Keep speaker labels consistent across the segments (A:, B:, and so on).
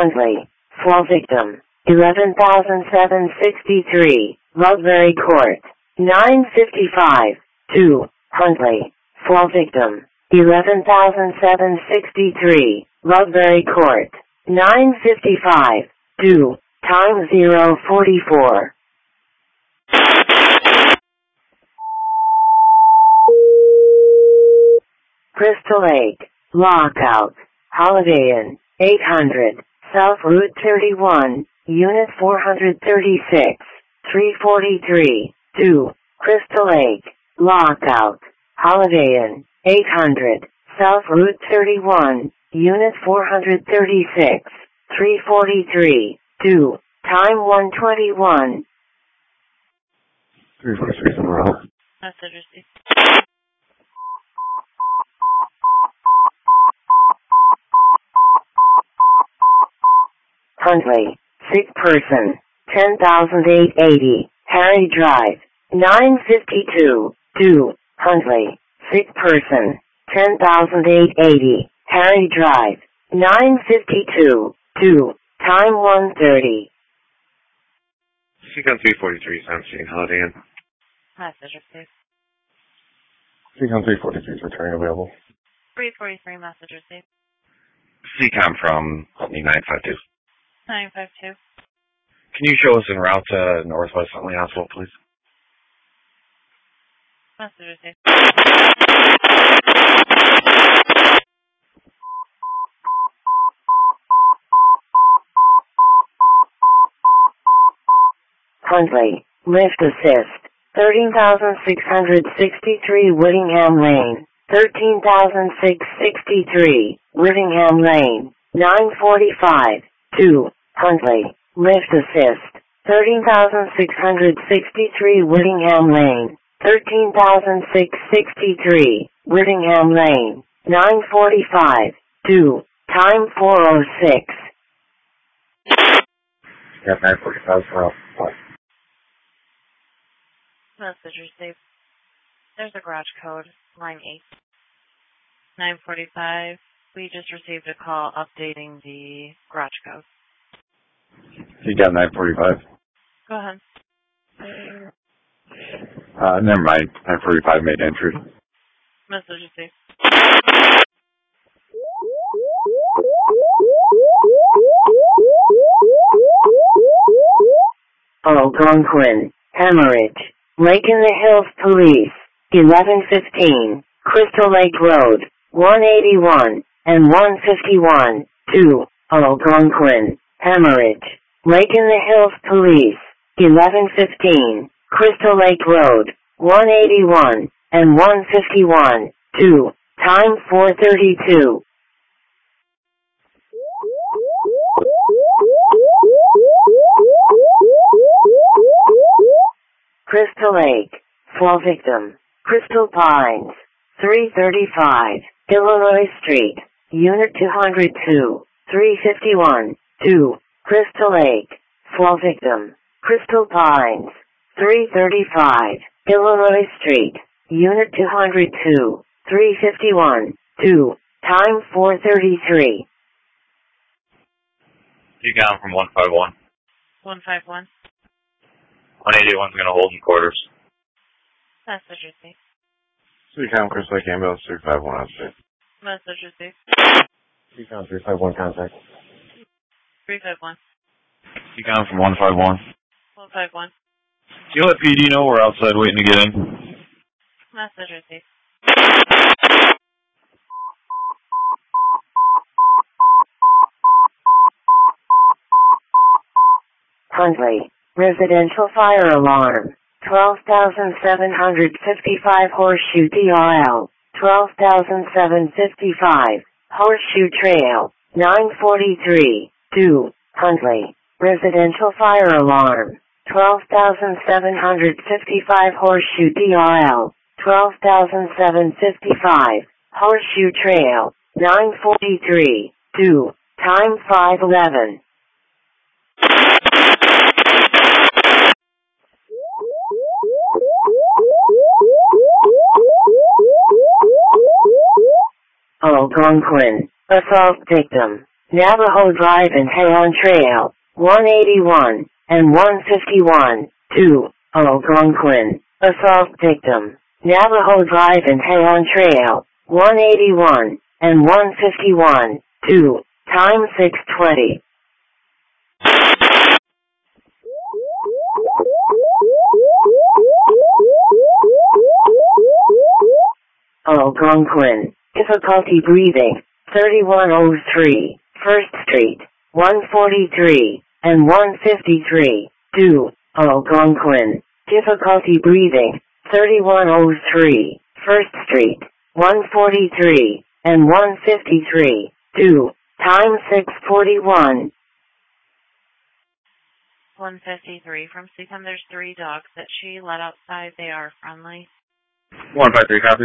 A: Huntley. Fall victim. 11,763. Ludbury Court. 955. 2. Huntley. Fall victim. 11,763. Ludbury Court. 955. 2. Time 044. Crystal Lake. Lockout. Holiday Inn. 800. South Route 31. Unit 436. 343. 2. Crystal Lake. Lockout. Holiday Inn. 800. South Route 31. Unit 436. 343. 2. Time 121.
B: 343 somewhere else.
C: Message received.
A: Huntley. Sick person. 10,880. Harry Drive. 952. 2. Huntley. Sick person. 10,880. Harry Drive. 952. 2. Time 1:30.
B: Seacon 343, Sunshine Holiday Inn.
C: Message received.
B: Seacon 343 is returning available.
C: 343 message received.
B: Seacon from Huntley 952.
C: 952.
B: Can you show us en route to Northwest Huntley Hospital, please?
C: Message received.
A: Huntley. Lift assist. 13,663 Whittingham Lane. 13,663 Whittingham Lane. 945. 2. Huntley. Lift assist. 13,663 Whittingham Lane. 13,663 Whittingham Lane. 945. 2. Time 406.
B: Yeah, 945 for what?
C: Message received. There's a garage code, line 8. 945. We just received a call updating the garage code.
B: You got 945.
C: Go ahead.
B: Never mind. 945 made entry.
C: Message received.
A: Algonquin. Hemorrhage. Lake in the Hills Police. 1115. Crystal Lake Road. 181 and 151. 2. Algonquin. Hemorrhage. Lake in the Hills Police. 1115. Crystal Lake Road. 181 and 151. 2. Time 432. Crystal Lake. Fall victim. Crystal Pines. 335. Illinois Street. Unit 202. 351. 2. Crystal Lake. Fall victim. Crystal Pines. 335. Illinois Street. Unit 202. 351. 2. Time 433.
D: You got from 151.
C: 151.
D: 181's going to hold in quarters.
C: Message received.
B: Seacon Crystal Lake Ambulance 351 on state.
C: Message received.
B: Seacon 351 contact.
C: 351.
D: You got from 151.
C: 151.
D: Do you let PD know we're outside waiting to get in?
C: Message received.
A: Huntley. Residential fire alarm. 12,755 Horseshoe DRL. 12,755 Horseshoe Trail. 943. 2. Huntley. Residential fire alarm. 12,755 Horseshoe DRL. 12,755 Horseshoe Trail. 943. 2. Time 511. Algonquin. Assault victim. Navajo Drive and Hayon Trail, 181 and 151, 2, Algonquin. Assault victim. Navajo Drive and Hayon Trail, 181 and 151, 2, time 6:20. Algonquin. Difficulty breathing. 3103, 1st Street, 143 and 153, 2, Algonquin. Difficulty breathing. 3103, 1st Street, 143 and 153, 2, time 6:41.
C: 153 from Seacom. There's 3 dogs that she let outside. They are friendly.
D: 153 copies.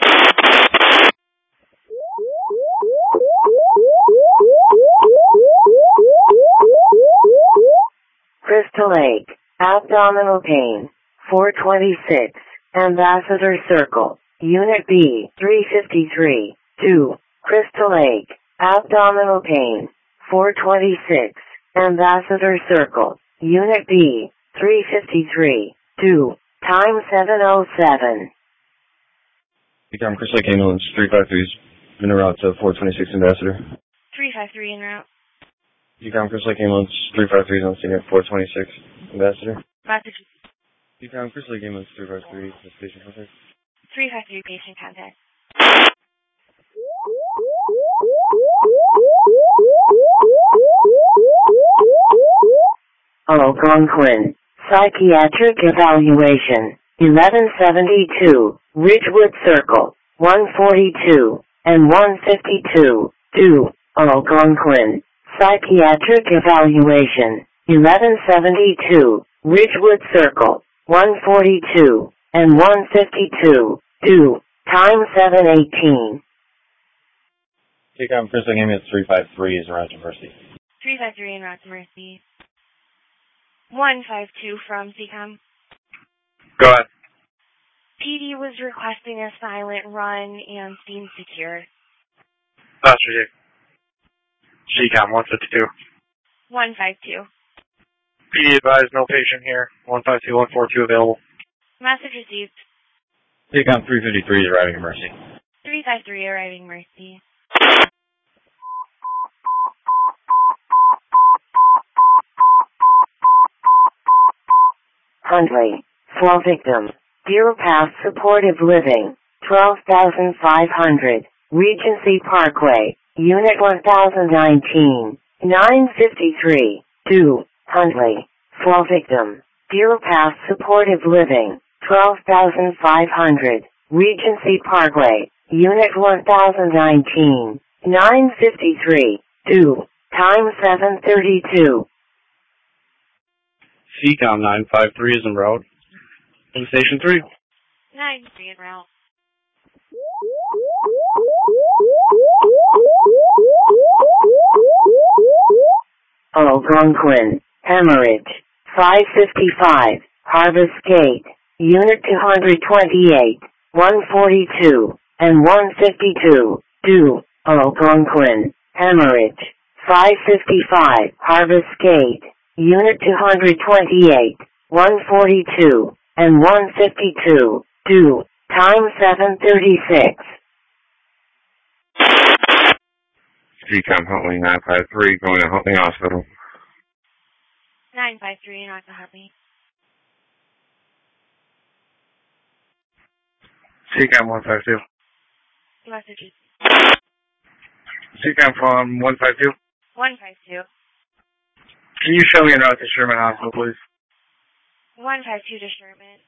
A: Crystal Lake, abdominal pain, 426, Ambassador Circle, Unit B, 353, 2, Crystal Lake, abdominal pain, 426, Ambassador Circle, Unit B, 353, 2, time 7:07.
B: Seacom Crystal Lake Ambulance 353's been en route to 426 Ambassador.
C: 353 en route.
B: Seacom Crystal Lake Ambulance 353's on scene at 426 Ambassador.
C: Message.
B: Seacom Crystal Lake Ambulance 353 with patient contact.
C: 353 patient contact.
A: Algonquin. Psychiatric evaluation. 1172, Ridgewood Circle, 142 and 152, 2, Algonquin. Psychiatric evaluation. 1172, Ridgewood Circle, 142 and 152, 2, time 7:18.
B: Seacom Crystal Lake Ambulance 353 is around to Mercy.
C: 353 en route to Mercy. 152 from Seacom.
D: Go ahead.
C: PD was requesting a silent run and scene secure.
D: Pastor Seacom 152.
C: 152.
D: PD advised no patient here. 152, 142 available.
C: Message received.
B: Seacom 353 is arriving at Mercy.
C: 353 arriving Mercy.
A: Huntley. Fall victim. Deer Path Supportive Living, 12,500, Regency Parkway, Unit 1019, 953, 2, Huntley. Fall victim. Deer Path Supportive Living, 12,500, Regency Parkway, Unit 1019, 953, 2, time 7:32.
D: Seacom 953 is en route. In Station 3.
C: 93 en route.
A: Algonquin. Hemorrhage. 555, Harvest Gate, Unit 228, 142, and 152, 2, Algonquin. Hemorrhage. 555, Harvest Gate, Unit 228, 142, and 152, 2, time 7:36.
B: Seacom Huntley 953 going to Huntley Hospital.
C: 953 en route to Huntley.
D: Seacom 152.
C: Messages.
D: Seacom from 152.
C: 152.
D: Can you show me a route to Sherman Hospital, please?
C: 152 to Sherman.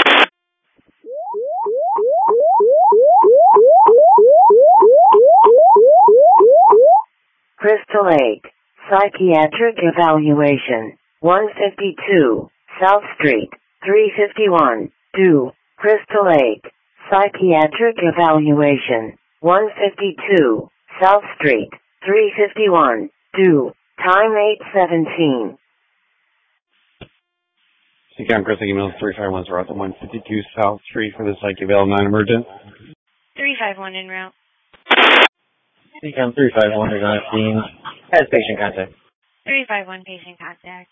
A: Crystal Lake. Psychiatric evaluation. 152, South Street, 351, 2, Crystal Lake. Psychiatric evaluation. 152, South Street, 351, 2, time 8:17.
B: Seacom Crystal Email 351's route to 152 South Street for the Psych Eval 9 emergent.
C: 351 en route.
B: Seacom 351 is on scene. Has patient contact.
C: 351 patient contact.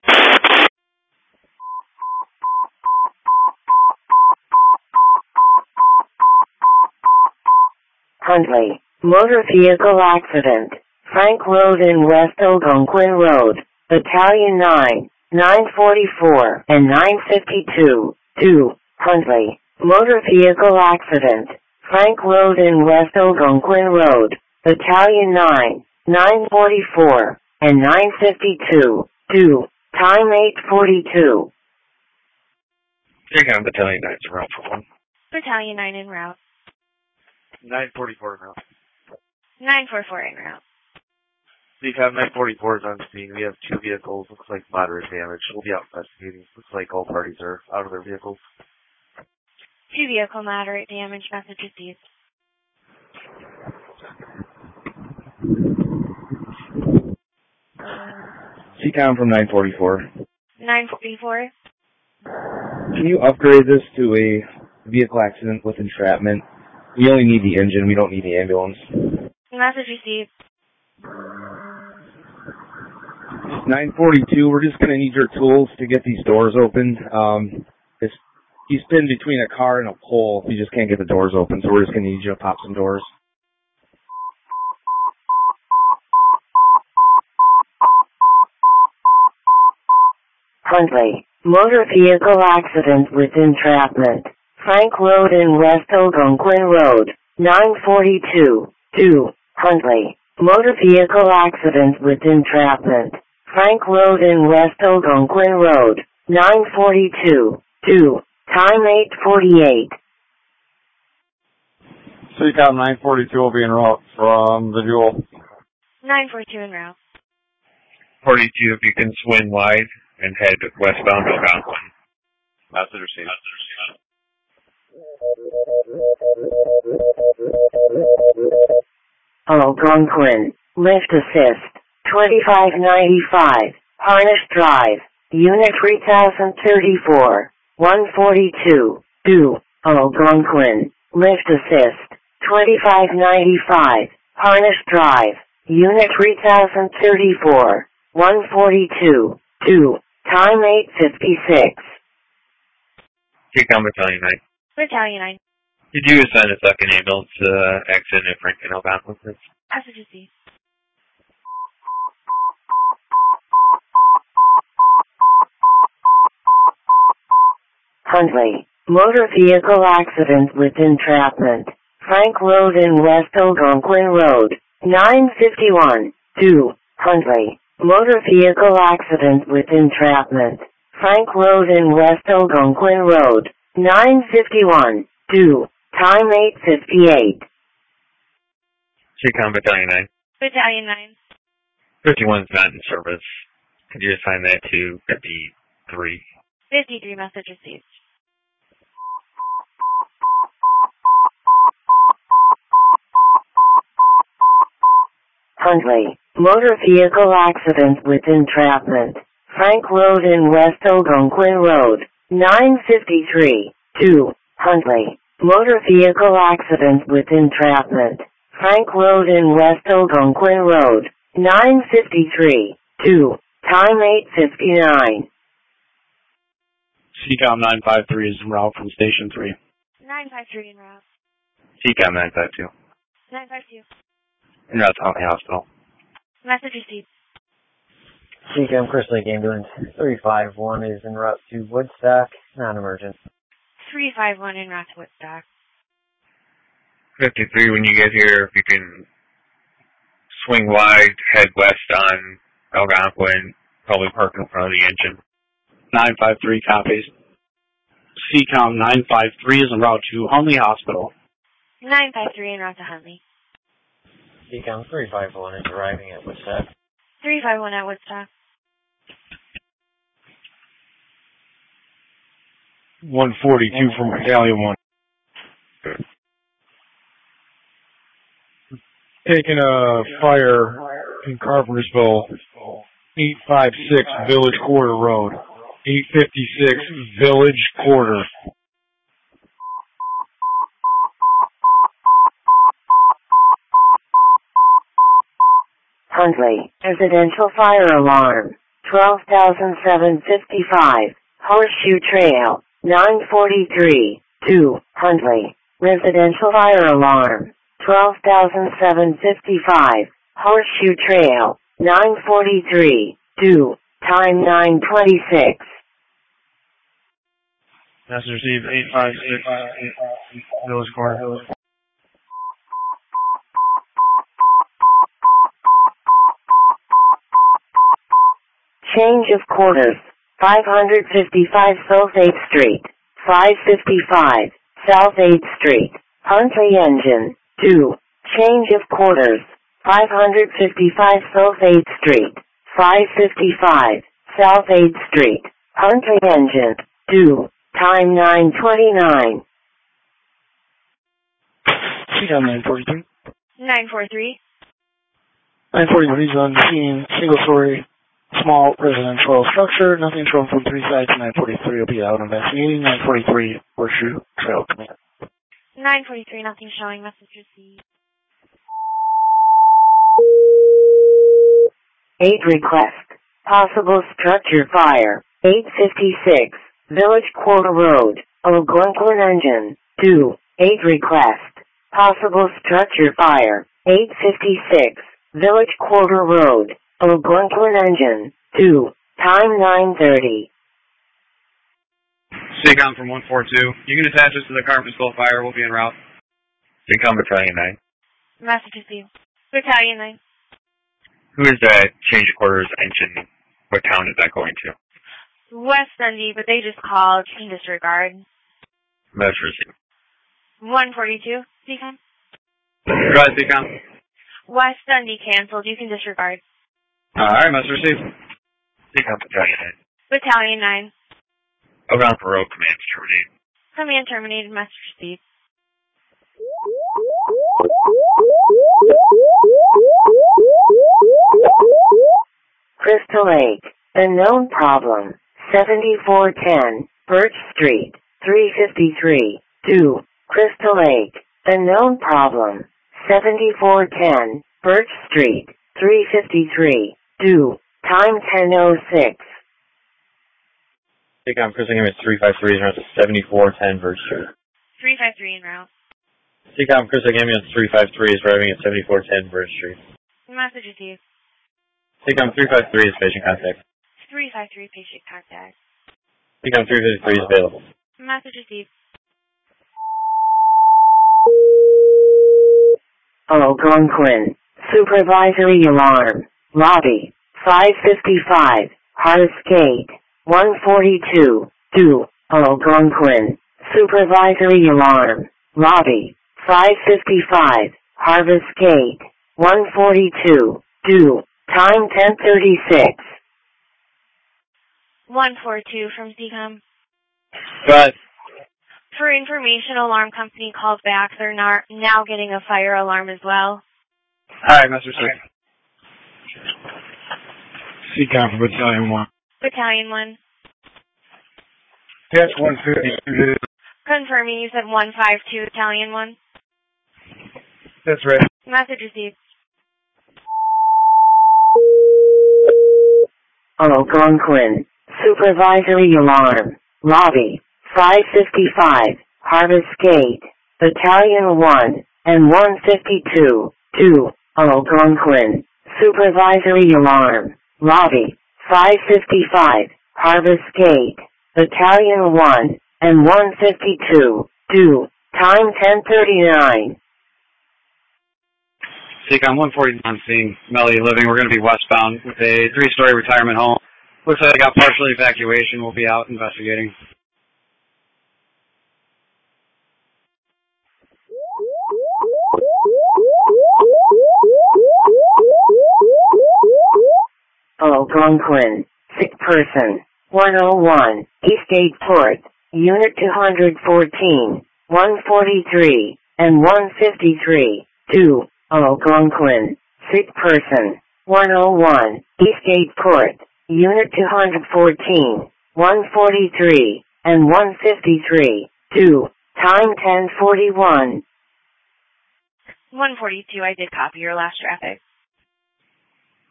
A: Huntley, motor vehicle accident. Frank Road in West Algonquin Road, Battalion 9, 944 and 952, 2, Huntley, motor vehicle accident. Frank Road in West Algonquin Road, Battalion 9, 944 and 952, 2, time 8:42.
D: Take on Battalion 9 to route for 1.
C: Battalion 9 en route.
D: 944 route.
C: 944 en route.
D: We've had 944s on scene. We have 2 vehicles. Looks like moderate damage. We'll be out investigating. Looks like all parties are out of their vehicles.
C: 2 vehicle moderate damage. Message received.
B: CCOM from 944.
C: 944.
B: Can you upgrade this to a vehicle accident with entrapment? We only need the engine. We don't need the ambulance.
C: Message received.
B: 942, we're just going to need your tools to get these doors open. He's pinned between a car and a pole. He just can't get the doors open, so we're just going to need you to pop some doors.
A: Huntley, motor vehicle accident with entrapment. Frank Road in West Algonquin Road, 942, 2, Huntley, motor vehicle accident with entrapment. Frank Road in West Algonquin Road, 942, 2, time 8:48.
E: CCOM 942 will be en route from visual.
C: 942 en route.
D: 42, if you can swing wide and head westbound Algonquin.
E: Message received.
A: Algonquin, lift assist, 2595, Harnish Drive, Unit 3034, 142, 2, Algonquin, lift assist, 2595, Harnish Drive, Unit 3034, 142, 2, time 8:56.
D: Take on Battalion 9.
C: Battalion 9.
D: Did you assign a second ambulance exit at Frank and Algonquin, please?
C: Message received.
A: Huntley, motor vehicle accident with entrapment. Frank Road in West Algonquin Road, 951, 2, Huntley, motor vehicle accident with entrapment. Frank Road in West Algonquin Road, 951, 2, time 8:58.
D: Take on Battalion 9.
C: Battalion 9.
D: 51's not in service. Could you assign that to 53?
C: 53 message received.
A: Huntley, motor vehicle accident with entrapment. Frank Road in West Algonquin Road, 953, 2, Huntley, motor vehicle accident with entrapment. Frank Road in West Algonquin Road, 953, 2, time 8:59.
E: CCOM 953 is en route from Station 3.
C: 953 en route.
D: CCOM 952.
C: 952.
D: En route to Huntley Hospital.
C: Message received.
F: CCOM Crystal Lake Ambulance 351 is en route to Woodstock, non-emergent.
C: 351 en route to Woodstock.
D: 53, when you get here, if you can swing wide, head west on Algonquin, probably park in front of the engine.
E: 953 copies. CCOM 953 is en route to Huntley Hospital.
C: 953 en route to Huntley.
F: CCOM 351 is arriving at Woodstock.
C: 351 at Woodstock.
E: 142 from Battalion 1. Taking a fire in Carpentersville, 856 Village Quarter Road. 856 Village Quarter.
A: Huntley. Residential fire alarm. 12,755. Horseshoe Trail. 943. 2. Huntley. Residential fire alarm. 12,755. Horseshoe Trail. 943. 2. Time 926.
E: Message received 856 Village Court.
A: Change of quarters. 555 South 8th Street. 555 South 8th Street. Huntley Engine. 2. Change of quarters. 555 South 8th Street. 555 South 8th Street. Huntley Engine. 2. Time 929.
G: CCOM 943.
C: 943.
G: 943 is on the scene. Single story, small residential structure. Nothing shown from 3 sides. 943 will be out investigating. 943 Horseshoe Trail Command.
C: 943, nothing showing. Message received.
A: 8 request. Possible structure fire. 856. Village Quarter Road. Algonquin Engine. 2. 8 request. Possible structure fire. 856. Village Quarter Road. Algonquin Engine. 2. Time 930.
E: CCOM from 142. You can attach us to the Carpenter Skull Fire. We'll be en route.
H: CCOM Battalion 9.
C: Message received. Battalion 9.
H: Who is that change quarters engine? What town is that going to?
C: West Dundee, but they just called. You can disregard.
H: Message received.
C: 142. CCOM.
E: Go ahead, CCOM.
C: West Dundee canceled. You can disregard.
E: Alright, message received.
H: CCOM Battalion 9.
C: Battalion 9.
H: Around for road command terminated.
C: Command terminated. Message received.
A: Crystal Lake. Unknown problem. 7410. Birch Street. 353. 2. Crystal Lake. Unknown problem. 7410. Birch Street. 353. 2. Time 10:06.
B: CCOM Crystal Lake 353 is around 7410 Birch Street.
C: 353 en route.
B: CCOM Crystal Ambulance 353 is driving at 7410 Birch Street.
C: Message received.
B: CCOM 353 is patient contact.
C: 353 patient contact.
B: CCOM 353 is available.
C: Message received.
A: Algonquin. Supervisory alarm. Lobby. 555. Harris Gate. 142. 2. Algonquin. Supervisory alarm. Lobby. 555. Harvest Gate. 142. 2. Time 10:36.
C: 142 from CCOM.
E: Go ahead.
C: For information, alarm company called back. They're now getting a fire alarm as well.
E: Alright, message received.
G: CCOM from Battalion 1.
C: Battalion 1.
G: Yes, 150.
C: Confirming you said 152 Battalion 1.
G: That's right.
C: Message received.
A: Algonquin. Supervisory alarm. Lobby. 555. Harvest Gate. Battalion 1 and 152. 2. Algonquin. Supervisory alarm. Lobby. 555. Harvest Gate. Battalion 1 and 152. 2. Time 10:39.
E: CCOM 149 seeing Melody Living. We're going to be westbound with a 3-story retirement home. Looks like they got partial evacuation. We'll be out investigating.
A: Algonquin. Sick person. 101. Eastgate Port. Unit 214. 143 and 153. 2. Algonquin. Sick person. 101. Eastgate Port. Unit 214. 143 and 153. 2. Time 10:41.
C: 142, I did copy your last traffic.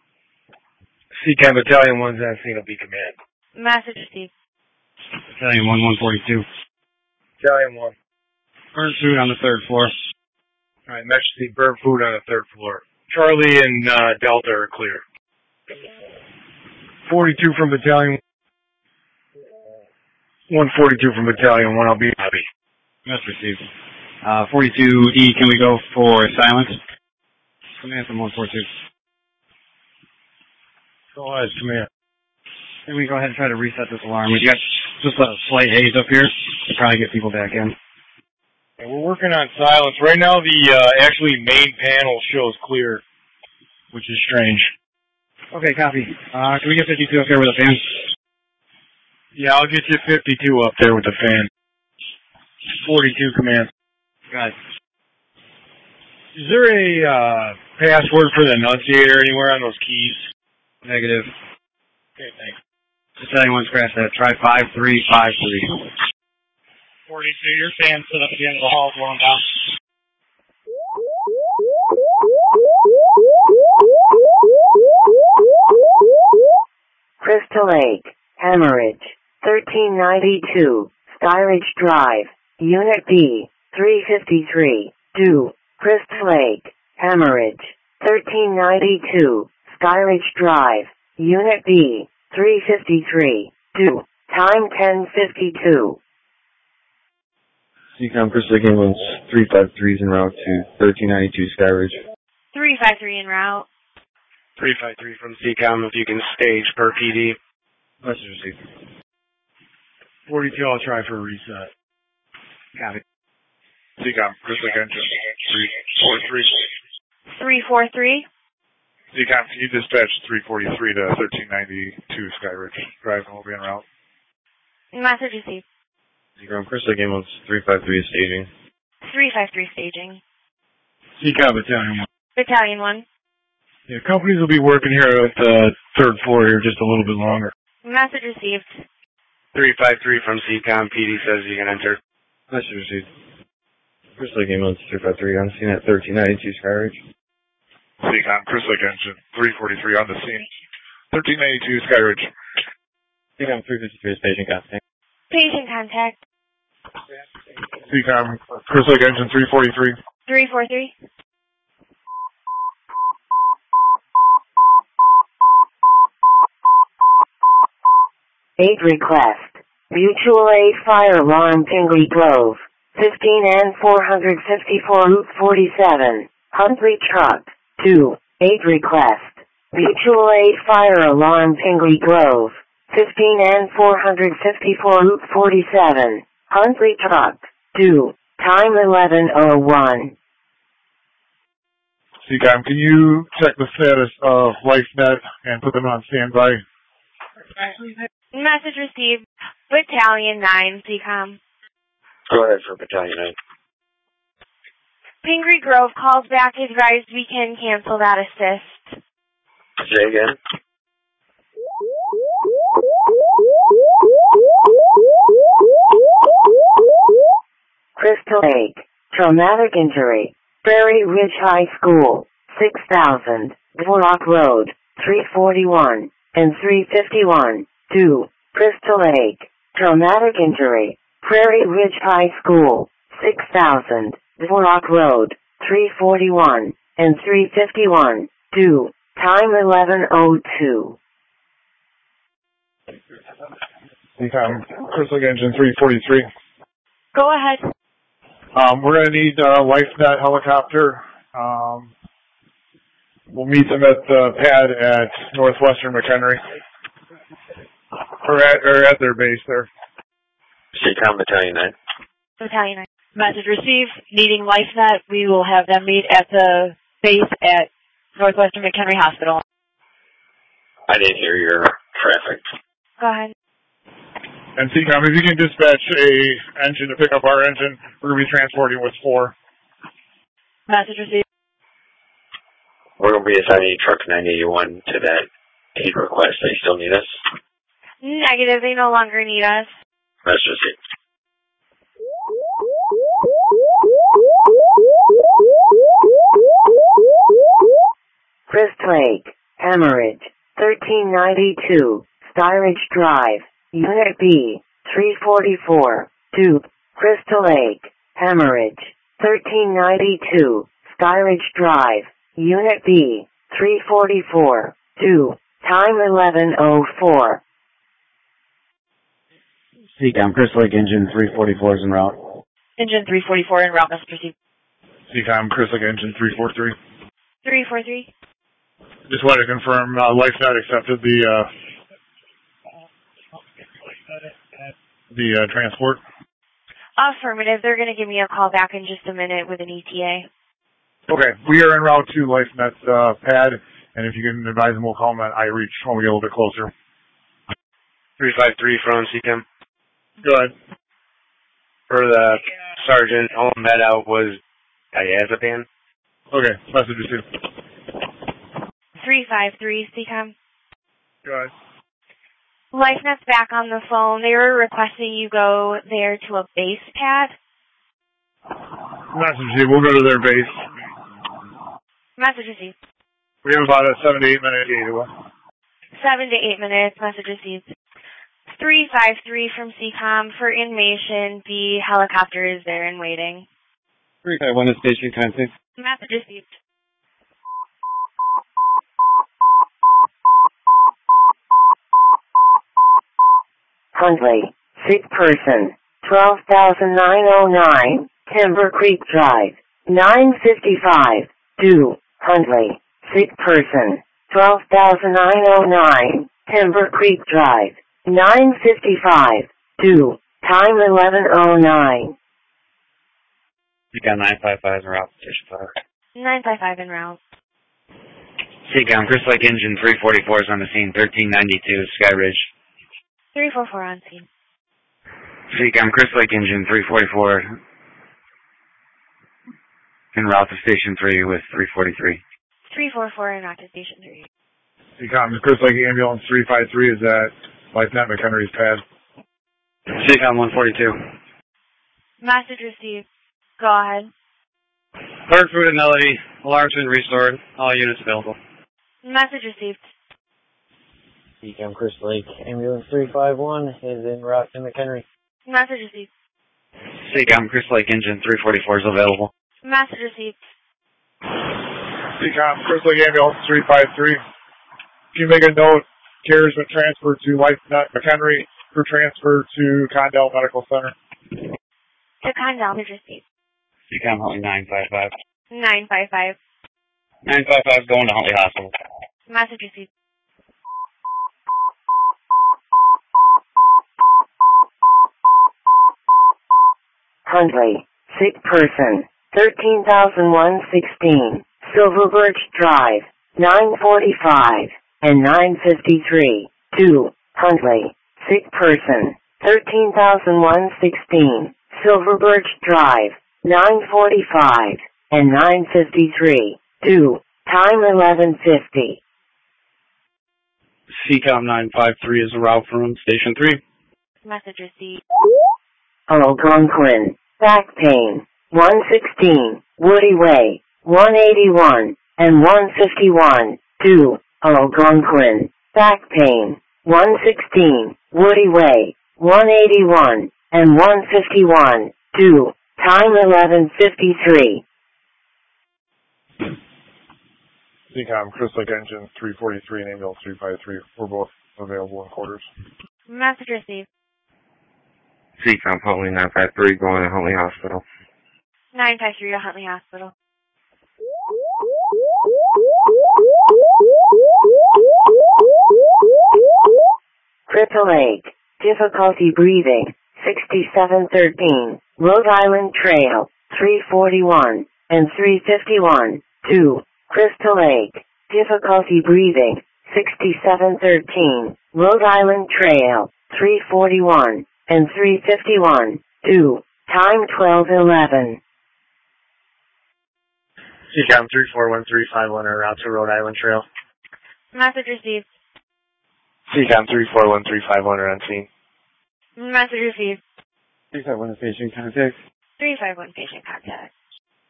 I: CCAM Battalion 1's on scene will be command.
C: Message received.
E: Battalion 1, 142.
I: Battalion 1.
E: Burn food on the 3rd floor.
I: Alright, emergency burn food on the 3rd floor. Charlie and Delta are clear. 42 from Battalion 142 from Battalion 1, I'll be happy.
E: That's received. 42E, can we go for silence? Command from 142.
I: Go ahead, command.
E: Can we go ahead and try to reset this alarm? We've got just a slight haze up here to probably get people back in.
I: And we're working on silence. Right now the actually main panel shows clear, which is strange.
E: Okay, copy. Can we get 52 up there with a fan?
I: Yeah, I'll get you 52 up there with the fan. 42 command.
E: Got it.
I: Is there a password for the enunciator anywhere on those keys?
E: Negative.
I: Okay, thanks.
E: Battalion 1, scratch that. Try 5353.
G: 42, your fan's set up at the end of the hall, blowing down.
A: Crystal Lake, Hemorrhage, 1392, Skyridge Drive, Unit B, 353, do, Crystal Lake, Hemorrhage, 1392, Skyridge Drive, Unit B, 353, do, time 10:52.
B: CCOM Crystal Lake Ambulance 353 is en route to 1392 Skyridge.
C: 353 en route.
I: 353 from CCOM, if you can stage per PD.
B: Message received.
I: 42, I'll try for a reset.
E: Copy.
J: CCOM, Crystal Lake Engine 343.
C: 343.
J: CCOM, can you dispatch 343 to 1392 Skyridge Drive and we'll be en route?
C: Message received.
B: CCOM Crystal Lake Ambulance 353 is staging.
C: 353 staging.
I: CCOM Battalion 1.
C: Battalion 1.
I: Yeah, companies will be working here at the 3rd floor here just a little bit longer.
C: Message received.
I: 353 from CCOM, PD says you can enter.
B: Message received. Crystal Lake Ambulance 353 on scene at 1392 Skyridge.
J: CCOM, Crystal Lake Engine 343 on the scene. 1392 Skyridge.
B: CCOM 353 is patient contact.
C: Patient contact.
J: CCOM, Crystal Lake Engine 343.
C: 343.
A: Aid request. Mutual aid fire alarm Pingree Grove. 15 and 454 Route 47. Huntley Truck. 2. Aid request. Mutual aid fire alarm Pingree Grove. 15 and 454 Route 47. Huntley Truck. 2. Time 11:01.
J: CCOM, can you check the status of LifeNet and put them on standby?
C: Message received. Battalion 9, CCOM.
K: Go ahead for Battalion 9.
C: Pingree Grove calls back, advised we can cancel that assist.
K: Say again.
A: Crystal Lake. Traumatic injury. Prairie Ridge High School. 6000. Dvorak Road. 341 and 351. 2. Crystal Lake. Traumatic injury. Prairie Ridge High School. 6000. Dvorak Road. 341 and 351. 2. Time 11:02.
J: CCOM, Crystal Lake Engine 343.
C: Go ahead.
J: We're going to need a LifeNet helicopter. We'll meet them at the pad at Northwestern McHenry. Or at their base there.
K: CCOM Battalion 9.
C: Battalion 9.
L: Message received. Needing LifeNet. We will have them meet at the base at Northwestern McHenry Hospital.
K: I didn't hear your traffic.
C: Go ahead.
J: And CCOM, if you can dispatch a engine to pick up our engine, we're going to be transporting with 4.
L: Message received.
K: We're going to be assigning Truck 981 to that aid request. They still need us?
C: Negative. They no longer need us.
K: That's just it.
A: Crystal Lake. Hemorrhage. 1392, Skyridge Drive, Unit B, 344, 2, Crystal Lake, Hemorrhage, 1392, Skyridge Drive, Unit B, 344, 2, time 11:04.
M: CCOM, Crystal Lake Engine 344 is en route.
L: Engine 344 en route, must proceed.
J: CCOM, Crystal Lake Engine 343.
L: 343.
J: Just wanted to confirm LifeNet accepted the transport.
L: Affirmative. They're going to give me a call back in just a minute with an ETA.
J: Okay, we are en route to LifeNet's pad, and if you can advise them, we'll call them at iReach when we get a little bit closer.
E: 353 from CCOM.
J: Go ahead.
E: For the sergeant, all met out was diazepam.
J: Okay, message received.
L: 353, CCOM.
J: Go ahead.
L: LifeNet's back on the phone. They were requesting you go there to a base pad.
J: Message received. We'll go to their base.
L: Message received.
J: We have about a 7 to 8 minute data.
L: 7 to 8 minutes. Message received. 353 from CCOM for information. The helicopter is there and waiting.
E: 351 is station contact.
L: Message received.
A: Huntley, sick person, 12,909, Timber Creek Drive, 955, 2, Huntley, sick person, 12,909, Timber Creek Drive, 955, 2, time 11:09.
H: You got 955 en route, station 5.
L: 955 en route.
H: CCOM, Crystal Lake Engine 344 is on the scene, 1392, Skyridge.
L: 344 on scene.
H: CCOM, Crystal Lake Engine 344 en route to Station 3 with 343.
L: 344 en route to Station 3.
J: CCOM, Crystal Lake Ambulance 353 is at LifeNet McHenry's pad.
E: CCOM 142.
L: Message received. Go ahead.
E: Clerk fidelity. Alarms been restored. All units available.
L: Message received.
F: CCOM, Crystal Lake Ambulance 351 is en route to McHenry.
L: Message received.
H: CCOM, Crystal Lake Engine 344 is available.
L: Message received.
J: CCOM, Crystal Lake Ambulance 353. Can you make a note? Care has been transferred to LifeNet McHenry for transfer to Condell Medical Center.
L: To Condell, message received.
H: CCOM, Huntley 955.
L: 955.
H: 955 going to Huntley Hospital.
L: Message received.
A: Huntley, sick person, 13,116, Silver Birch Drive, 945, and 953, 2, Huntley, sick person, 13,116, Silver Birch Drive, 945, and 953, 2, time 11:50.
E: CCOM 953 is en route from Station 3.
L: Message received.
A: Algonquin, back pain, 116, Woody Way, 181, and 151, 2, Algonquin, back pain, 116, Woody Way, 181, and 151, 2, time 11:53.
J: CCOM, Crystal Lake Engine 343 and Ambulance 353 were both available in quarters.
L: Message received.
B: CCOM, Huntley 953 going to Huntley Hospital.
L: 953 to Huntley Hospital.
A: Crystal Lake, difficulty breathing, 6713, Rhode Island Trail, 341, and 351, 2, Crystal Lake, difficulty breathing, 6713, Rhode Island Trail, 341, and 351, 2, time 12:11.
E: CCOM 341351 en route to Rhode Island Trail.
L: Message received.
E: CCOM 341351 are on scene.
L: Message received.
E: 351 is patient contact.
L: 351 patient contact.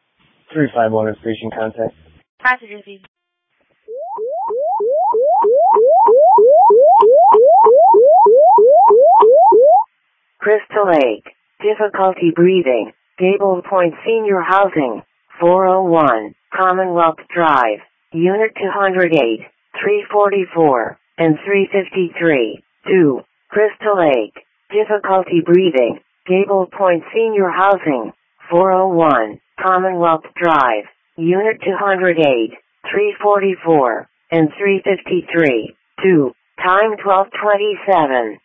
F: 351 is patient contact.
L: Message received.
A: Crystal Lake, difficulty breathing, Gable Point Senior Housing, 401, Commonwealth Drive, Unit 208, 344, and 353, 2, Crystal Lake, difficulty breathing, Gable Point Senior Housing, 401, Commonwealth Drive, Unit 208, 344, and 353, 2, time 12:27.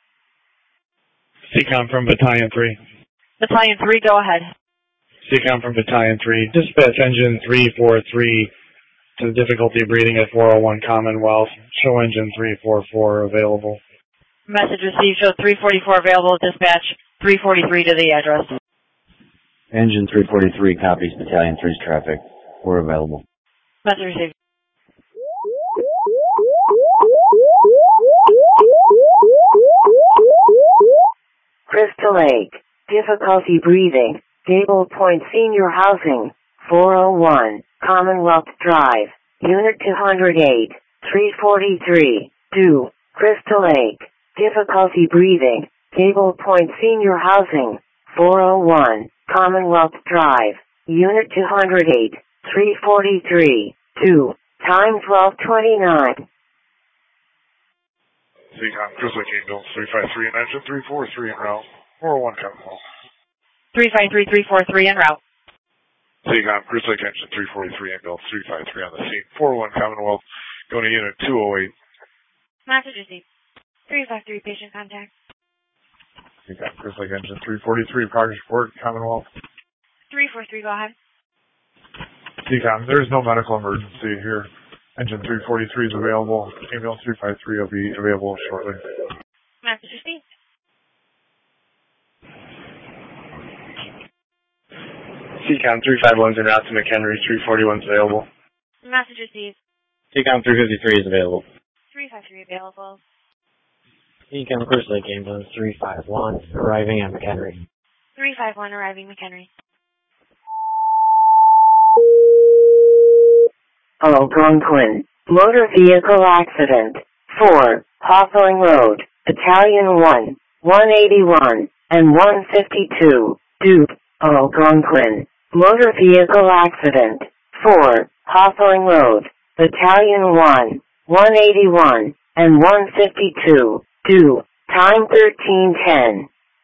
J: CCOM from Battalion 3.
C: Battalion 3, go ahead.
J: CCOM from Battalion 3. Dispatch engine 343 to the difficulty breathing at 401 Commonwealth. Show engine 344 available.
C: Message received. Show 344 available. Dispatch 343 to the address.
M: Engine 343 copies Battalion 3's traffic. We're available.
C: Message received.
A: Crystal Lake, difficulty breathing, Gable Point Senior Housing, 401, Commonwealth Drive, Unit 208, 343, 2, Crystal Lake, difficulty breathing, Gable Point Senior Housing, 401, Commonwealth Drive, Unit 208, 343, 2, time 12:29.
J: CCOM, Crystal Lake Angels 353 and engine 343 en route. 401 Commonwealth.
C: 353, 343 en route.
J: CCOM, Crystal Lake engine 343 Angels 353 on the scene. 401 Commonwealth going to unit 208.
L: Message received. 353 patient contact.
J: CCOM, Crystal Lake engine 343 progress report Commonwealth.
L: 343, go ahead.
J: CCOM, there is no medical emergency here. Engine 343 is available. Ambulance 353 will be available shortly.
L: Message received.
N: CCOM 351 is en route to McHenry. 341 is available.
L: Message received.
M: CCOM 353 is available.
L: 353 available.
F: CCOM Crystal Lake Ambulance 351 arriving at McHenry.
L: 351 arriving McHenry.
A: Algonquin, motor vehicle accident, 4, Hawthorne Road, Battalion 1, 181, and 152, Duke, Algonquin, motor vehicle accident, 4, Hawthorne Road, Battalion 1, 181, and 152, Duke, time 13:10.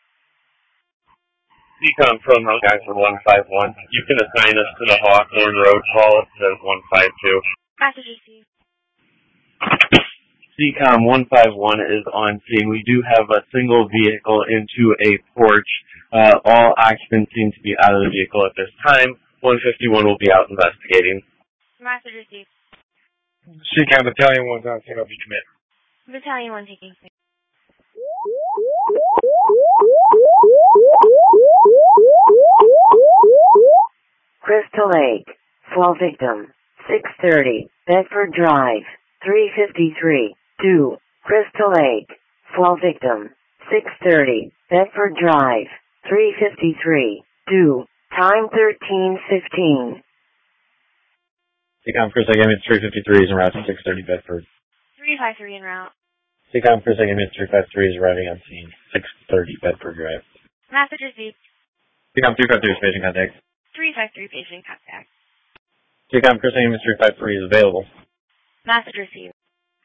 K: CCOM from guys for 151. You can assign us to the Hawthorne Road call. It says 152.
L: Message received.
K: CCOM 151 is on scene. We do have a single vehicle into a porch. All occupants seem to be out of the vehicle at this time. 151 will be out investigating.
L: Message received.
J: CCOM Battalion 1's on scene. I'll be commit.
L: Battalion 1 taking scene.
A: Crystal Lake, fall victim, 630, Bedford Drive, 353, 2, Crystal Lake, fall victim, 630, Bedford Drive, 353, 2, time 13:15.
M: CCOM Crystal Lake Ambulance 353 is en route to 630 Bedford.
L: 353 en route.
M: CCOM Crystal Lake Ambulance 353 is arriving on scene, 630 Bedford Drive.
L: Message received.
M: CCOM 353 is patient contact.
L: 353 patient contact.
M: CCOM Crystal Lake Ambulance 353 is available.
L: Message received.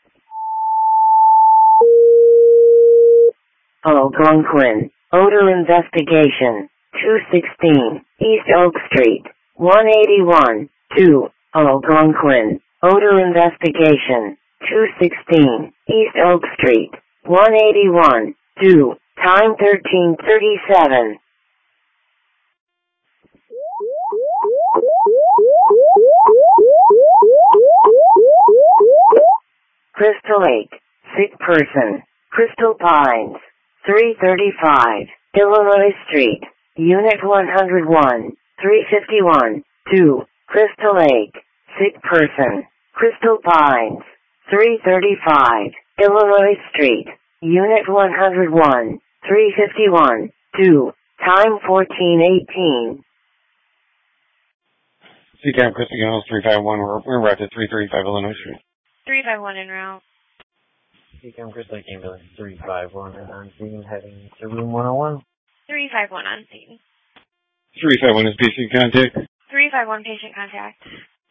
A: Algonquin, odor investigation, 216, East Oak Street, 181, 2, Algonquin, odor investigation, 216, East Oak Street, 181, 2, time 13:37. Crystal Lake, sick person, Crystal Pines, 335, Illinois Street, Unit 101, 351, 2, Crystal Lake, sick person, Crystal Pines, 335, Illinois Street, Unit 101, 351, 2, time 14:18.
M: CCOM Crystal Lake Ambulance 351, we're en route to 335 Illinois Street.
L: 351 en route.
F: Seacom Crystal Lake Ambulance 351 is on scene, heading to room 101.
L: 351 on scene.
J: 351 is patient contact.
L: 351 patient contact.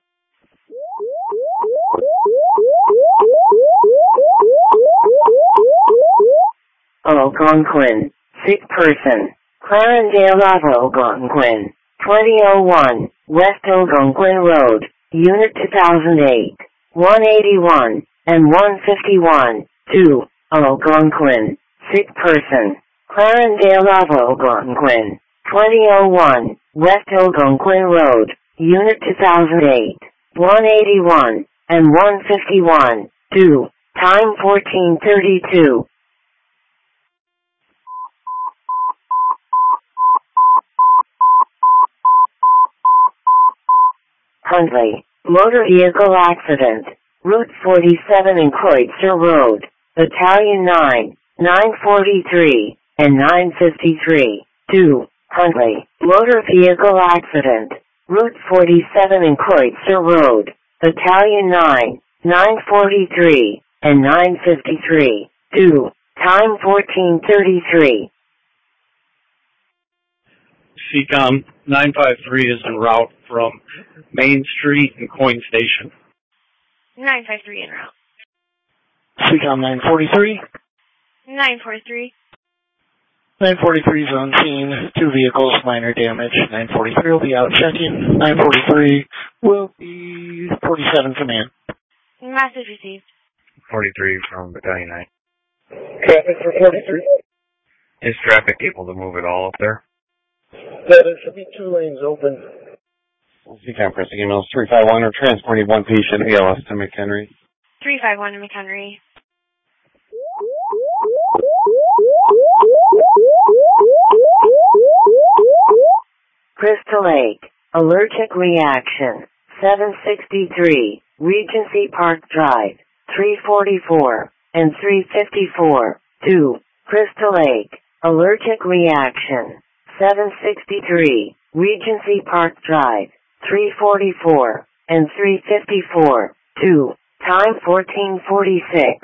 A: Algonquin. Sick person. Clarendale Ave Algonquin. 2001, West Algonquin Road, Unit 2008, 181, and 151, 2, Algonquin. Sick person. Clarendale Ave Algonquin. 2001, West Algonquin Road, Unit 2008, 181, and 151, 2, time 14:32. Huntley, motor vehicle accident, Route 47 in Kreutzer Road, Battalion 9, 943, and 953, 2, Huntley, motor vehicle accident, Route 47 in Kreutzer Road, Battalion 9, 943, and 953, 2, time 14:33.
E: Seacom 953 is en route from Main Street and Coin Station.
L: 953 en route.
G: Seacom 943.
L: 943.
G: 943 is on scene. 2 vehicles, minor damage. 943 will be out checking. 943 will be 47 command.
L: Message received.
H: 43 from Battalion 9.
G: Traffic for 43.
H: Is traffic able to move at all up there?
G: There should be 2 lanes open.
J: Seacom Crystal emails 351 are transporting 1 patient ALS to McHenry.
L: 351 to McHenry.
A: Crystal Lake, allergic reaction, 763, Regency Park Drive, 344, and 354, 2, Crystal Lake, allergic reaction, 763, Regency Park Drive, 344, and 354, 2, time 14:46.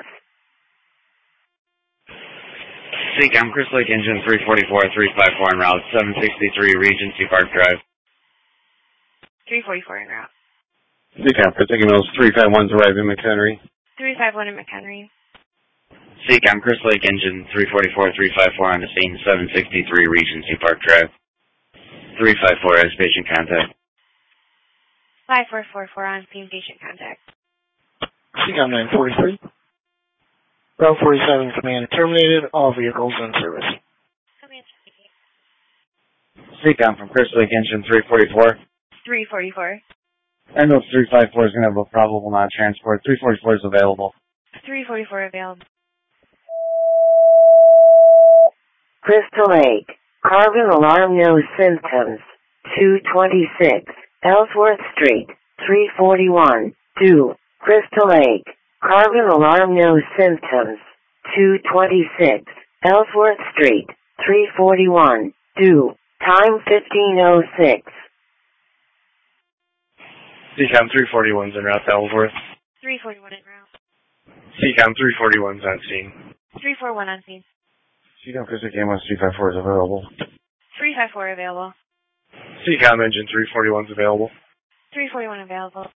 H: Seacom Crystal Lake Engine 344, 354 en route, 763 Regency Park Drive.
L: 344 en route.
J: Seacom Crystal emails 351's arriving in McHenry.
L: 351 in McHenry.
H: Seacom Crystal Lake Engine 344, 354 on the scene, 763 Regency Park Drive. 354 as patient contact.
L: 5444 on scene patient contact.
G: Seacom 943. Route 47 command terminated. All vehicles in service.
H: Seacom from Crystal Lake Engine 344.
L: 344.
H: I know 354 is going to have a probable non-transport. 344 is available.
L: 344 available.
A: Crystal Lake, carbon alarm no symptoms, 226, Ellsworth Street, 341, 2, Crystal Lake, carbon alarm no symptoms, 226, Ellsworth Street, 341, 2, time 15:06.
N: Seacom 341's en route to Ellsworth.
L: 341 en route.
N: Seacom 341's on scene.
L: 341 on scene.
J: Seacom Crystal Lake Ambulance 354 is available.
L: 354 available.
N: Seacom Engine 341's available.
L: 341 available.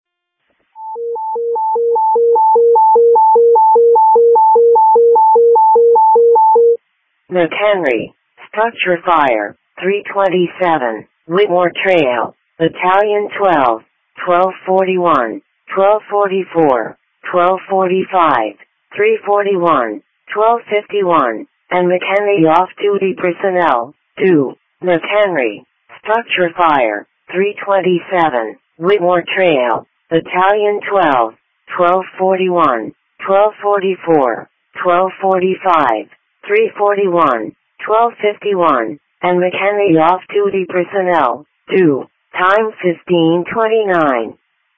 A: McHenry, structure fire, 327, Whitmore Trail, Battalion 12, 1241, 1244, 1245, 341, 1251, and McHenry off-duty personnel, 2, McHenry, structure fire, 327, Whitmore Trail, Battalion 12, 1241, 1244, 1245, 341, 1251, and McHenry off-duty personnel, 2, time 15:29.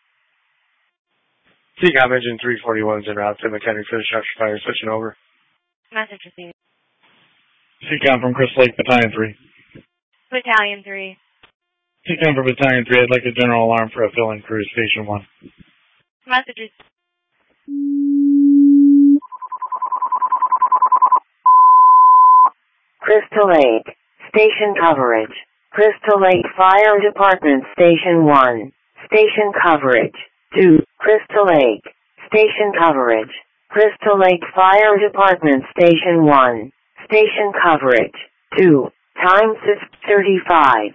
N: Seacom Engine 341's en route to McHenry for the structure fire. Switching over.
L: Message received.
J: Seacom from Crystal Lake Battalion 3.
L: Battalion 3.
J: Seacom for Battalion 3, I'd like a general alarm for a fill-in crew, Station 1.
L: Message received.
A: Crystal Lake. Station coverage. Crystal Lake Fire Department Station 1. Station coverage. 2. Crystal Lake. Station coverage. Crystal Lake Fire Department Station 1. Station coverage. 2. Time 6:35.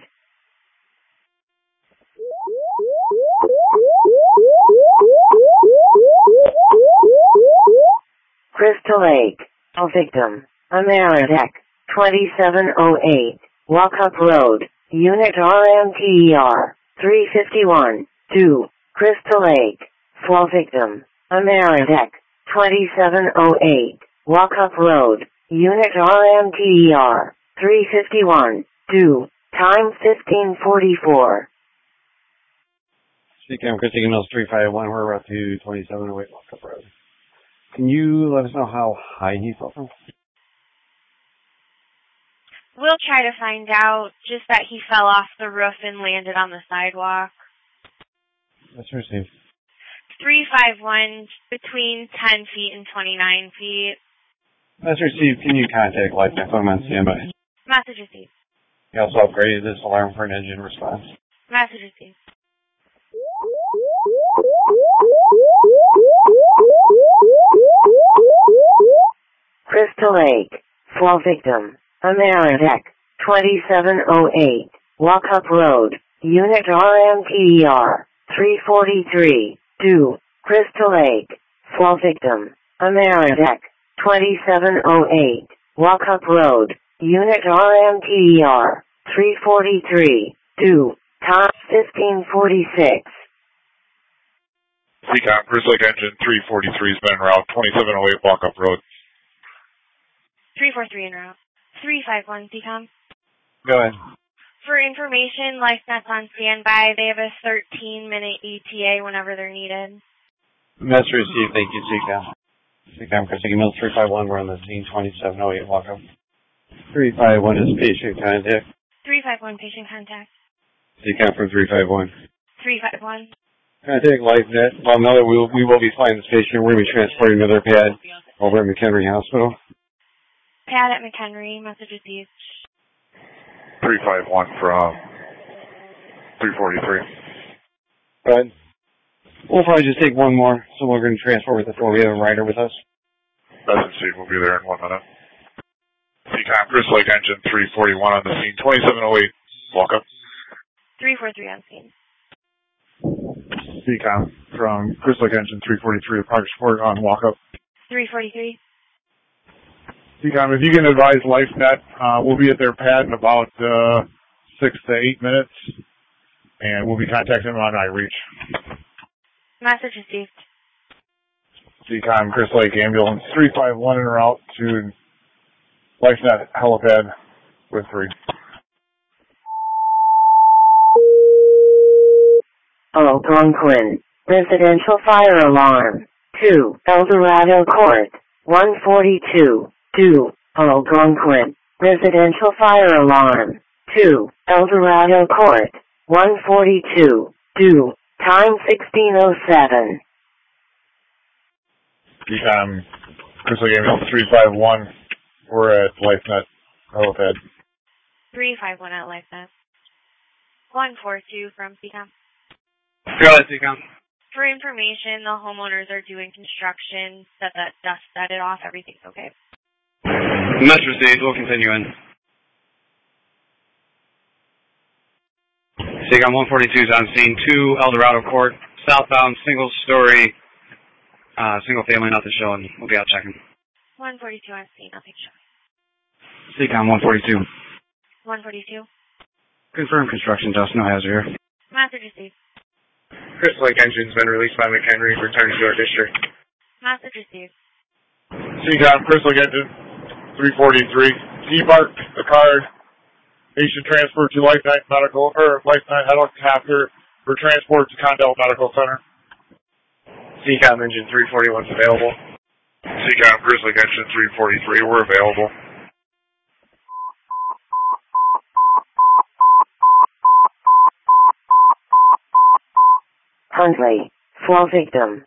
A: Crystal Lake. A victim. Ameritech. 2708. Walkup Road. Unit RMTER. 351. 2. Crystal Lake. Fall victim. Ameritech. 2708. Walkup Road. Unit RMTER. 351. 2. Time 1544.
E: CCAM Christie Mills 351, we're up to 2708 Walkup Road. Can you let us know how high he fell from?
L: We'll try to find out, just that he fell off the roof and landed on the sidewalk.
E: That's received.
L: 351, between 10 feet and 29 feet.
E: That's received. Can you contact Lifetime Phone on standby?
L: Message received.
E: You also upgraded this alarm for an engine response.
L: Message received.
A: Crystal Lake. Fall victim. Ameritech. 2708. Walkup Road. Unit RMTER. 343. 2. Crystal Lake. Fall victim. Ameritech. 2708. Walkup Road. Unit RMTER. 343. 2. Time 1546.
O: CCOM, Crystal Lake Engine 343 has been en route, 2708 Walkup Road.
L: 343 en route. 351, CCOM.
E: Go ahead.
L: For information, LifeNet's on standby. They have a 13-minute ETA whenever they're needed.
E: Message received. Thank you, CCAM. CCAM, Christie Mills 351, we're on the scene, 2708 Walkup. 351 is patient contact.
L: 351, patient contact.
E: CCAM from 351.
L: 351.
E: Contact LifeNet. Well, know that we will be flying this patient. We're going to be transporting another pad over at McHenry Hospital.
L: Pad at McHenry, message received.
O: 351 from 343.
E: Go ahead. We'll probably just take one more, so we're going to transfer with the 4. We have a rider with us.
O: Message received. We'll be there in 1 minute. CCOM, Crystal Lake Engine 341 on the scene, 2708 Walkup.
L: 343 on scene.
O: CCOM from Crystal Lake Engine 343, progress report on Walkup.
L: 343.
O: CCOM, if you can advise LifeNet, we'll be at their pad in about 6 to 8 minutes, and we'll be contacting them on iReach.
L: Message received.
O: CCOM, Crystal Lake Ambulance 351 en route to LifeNet helipad with 3.
A: Algonquin. Residential fire alarm. 2. Eldorado Court. 142. 2. Algonquin. Residential fire alarm. 2. Eldorado Court. 142. 2. Time 1607.
O: CCOM, Crystal Lake Ambulance 351. We're at LifeNet helipad.
L: 351 at LifeNet. 142 from CCOM.
E: Go ahead, CCOM.
L: For information, the homeowners are doing construction, set that dust, set it off, everything's okay.
E: Message received. We'll continue in. CCOM 142 is on scene 2, Eldorado Court, southbound, single-story, single-family, nothing showing. We'll be out checking.
L: 142 on scene, nothing showing.
E: CCOM 142.
L: 142.
E: Confirm construction dust, no hazard here.
L: Message received.
N: Crystal Lake Engine's been released by McHenry, returning to our district.
L: Message received.
O: CCOM, Crystal Lake Engine 343. Debark the card. Patient transferred to LifeNet Medical, or LifeNet Helicopter for transport to Condell Medical Center.
N: CCOM Engine 341 is available.
O: CCOM, Crystal Lake Engine 343, we're available.
A: Huntley. Fall victim.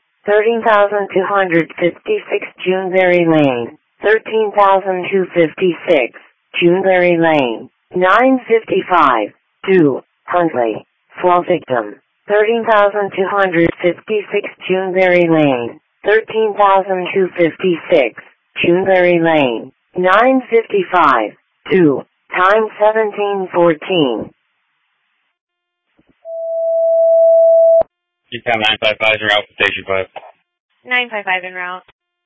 A: 13,256 Juneberry Lane. 13,256 Juneberry Lane, 955, 2, Huntley. Fall victim, 13,256 Juneberry Lane, 13,256, Juneberry Lane, 955, 2, time 1714.
E: Seacom 955 is en route for Station 5.
L: 955 en route.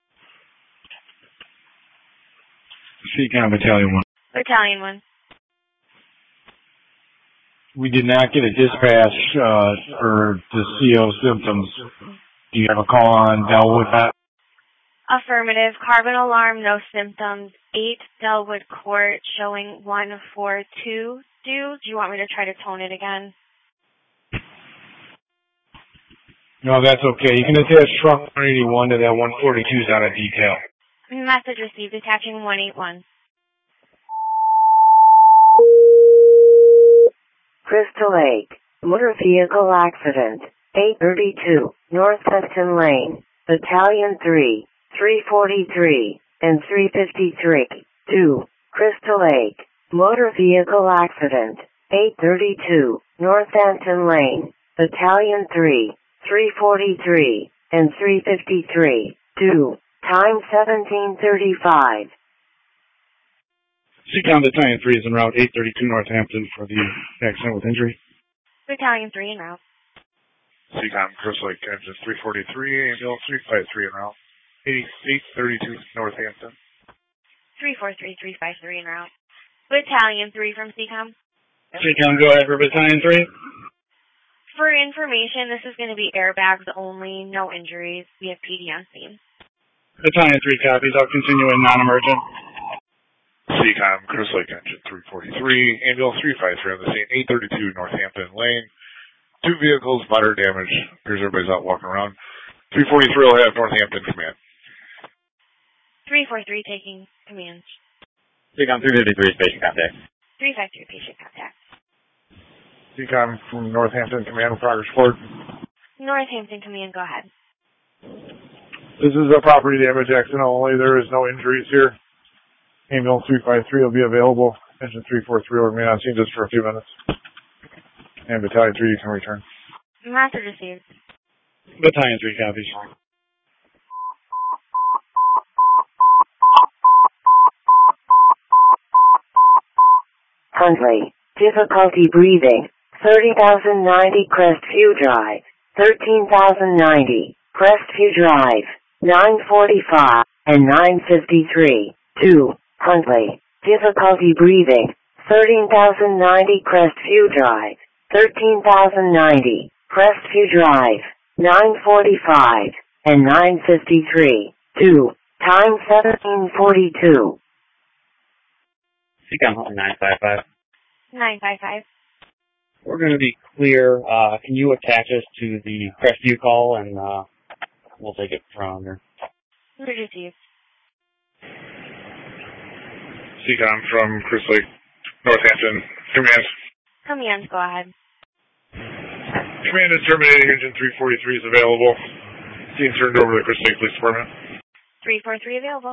J: Seacom Battalion 1.
L: Battalion 1.
J: We did not get a dispatch for the CO symptoms. Do you have a call on Delwood?
L: Affirmative. Carbon alarm, no symptoms. 8 Delwood Court showing 142. Do you want me to try to tone it again?
J: No, that's okay. You can attach truck 181 to that 142's out of detail.
L: Message received. Attaching 181.
A: Crystal Lake, motor vehicle accident, 832, North Hudson Lane, Battalion 3, 343, and 353, 2, Crystal Lake, motor vehicle accident, 832, North Hampton Lane, Battalion 3, 343, and 353, 2, time 1735.
J: Seacom Battalion 3 is en route 832 Northampton for the accident with injury.
L: Battalion 3 en route.
O: Seacom Crystal Lake Engine 343, ambulance 353 en route 832 Northampton.
L: 343, 353 en route. Battalion 3 from Seacom.
J: Seacom, go ahead for Battalion 3.
L: For information, this is going to be airbags only, no injuries. We have PD on scene.
J: Battalion 3 copies. I'll continue in non-emergent.
O: Seacom Crystal Lake Engine 343, ambulance 353 on the scene, 832 Northampton Lane. 2 vehicles, minor damage. Appears everybody's out walking around. 343 will have Northampton command.
L: 343 taking command.
E: Seacom 353 is patient contact.
L: 353 patient contact.
O: Seacom from Northampton command, progress forward.
L: Northampton command, go ahead.
O: This is a property damage accident only. There is no injuries here. Ambulance 353 will be available. Engine 343 will remain on scene just for a few minutes. And Battalion 3, you can return.
L: Message received.
J: Battalion 3 copies.
A: Huntley, difficulty breathing, 30,090 Crestview Drive, 13,090 Crestview Drive, 945 and 953, 2. Huntley, difficulty breathing, 13,090 Crestview Drive, 13,090 Crestview Drive, 945 and 953, 2, time 1742.
E: Seacom 955.
L: 955.
E: We're going to be clear. Can you attach us to the Crestview call, and we'll take it from there.
L: Received.
O: Seacom from Crystal Lake, Northampton, command.
L: Command, go ahead.
O: Command is terminating. Engine 343 is available. Scene turned over to the Crystal Lake Police Department.
L: 343 available.